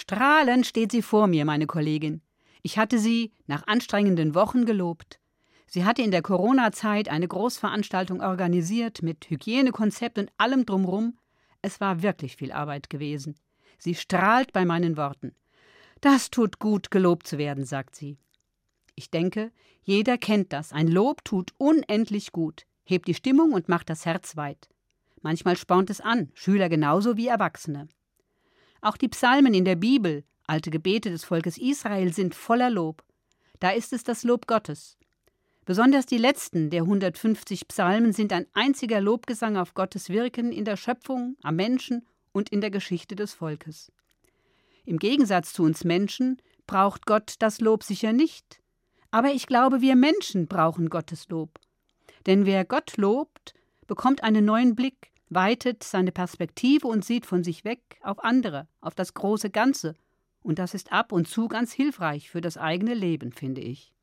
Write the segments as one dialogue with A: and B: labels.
A: Strahlend steht sie vor mir, meine Kollegin. Ich hatte sie nach anstrengenden Wochen gelobt. Sie hatte in der Corona-Zeit eine Großveranstaltung organisiert mit Hygienekonzept und allem drumrum. Es war wirklich viel Arbeit gewesen. Sie strahlt bei meinen Worten. Das tut gut, gelobt zu werden, sagt sie. Ich denke, jeder kennt das. Ein Lob tut unendlich gut, hebt die Stimmung und macht das Herz weit. Manchmal spornt es an, Schüler genauso wie Erwachsene. Auch die Psalmen in der Bibel, alte Gebete des Volkes Israel, sind voller Lob. Da ist es das Lob Gottes. Besonders die letzten der 150 Psalmen sind ein einziger Lobgesang auf Gottes Wirken in der Schöpfung, am Menschen und in der Geschichte des Volkes. Im Gegensatz zu uns Menschen braucht Gott das Lob sicher nicht. Aber ich glaube, wir Menschen brauchen Gottes Lob. Denn wer Gott lobt, bekommt einen neuen Blick, weitet seine Perspektive und sieht von sich weg auf andere, auf das große Ganze. Und das ist ab und zu ganz hilfreich für das eigene Leben, finde ich.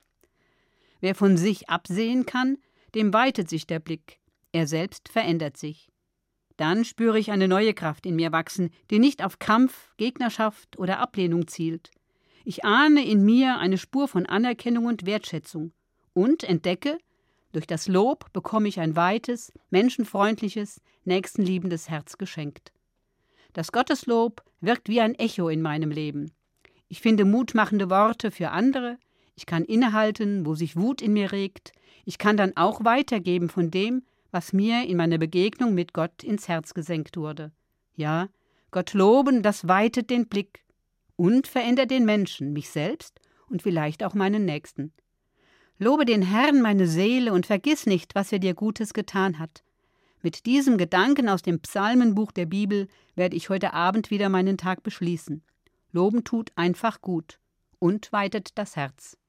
A: Wer von sich absehen kann, dem weitet sich der Blick. Er selbst verändert sich. Dann spüre ich eine neue Kraft in mir wachsen, die nicht auf Kampf, Gegnerschaft oder Ablehnung zielt. Ich ahne in mir eine Spur von Anerkennung und Wertschätzung und entdecke, durch das Lob bekomme ich ein weites, menschenfreundliches, nächstenliebendes Herz geschenkt. Das Gotteslob wirkt wie ein Echo in meinem Leben. Ich finde mutmachende Worte für andere, ich kann innehalten, wo sich Wut in mir regt, ich kann dann auch weitergeben von dem, was mir in meiner Begegnung mit Gott ins Herz gesenkt wurde. Ja, Gott loben, das weitet den Blick und verändert den Menschen, mich selbst und vielleicht auch meinen Nächsten. Lobe den Herrn, meine Seele, und vergiss nicht, was er dir Gutes getan hat. Mit diesem Gedanken aus dem Psalmenbuch der Bibel werde ich heute Abend wieder meinen Tag beschließen. Loben tut einfach gut und weitet das Herz.